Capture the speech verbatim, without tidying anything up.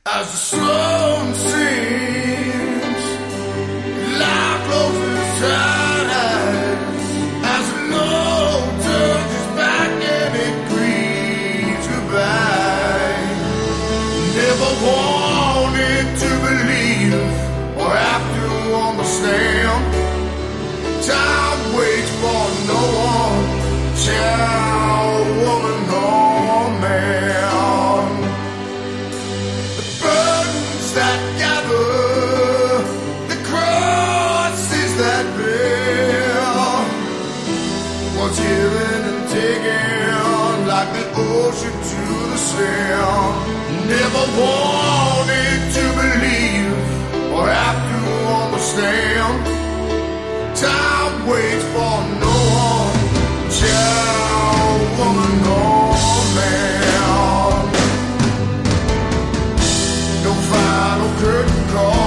As the sun sinks, life closes eyes. As the note turns back and it grieves goodbye. Never wanted to believe or have to understand. Time waits for no one, child, woman, or man. That gather, the crosses that bear, once given and taken like the ocean to the sand. Never wanted to believe or have to understand. Time waits for no one, child, woman, or man. No final curtain call.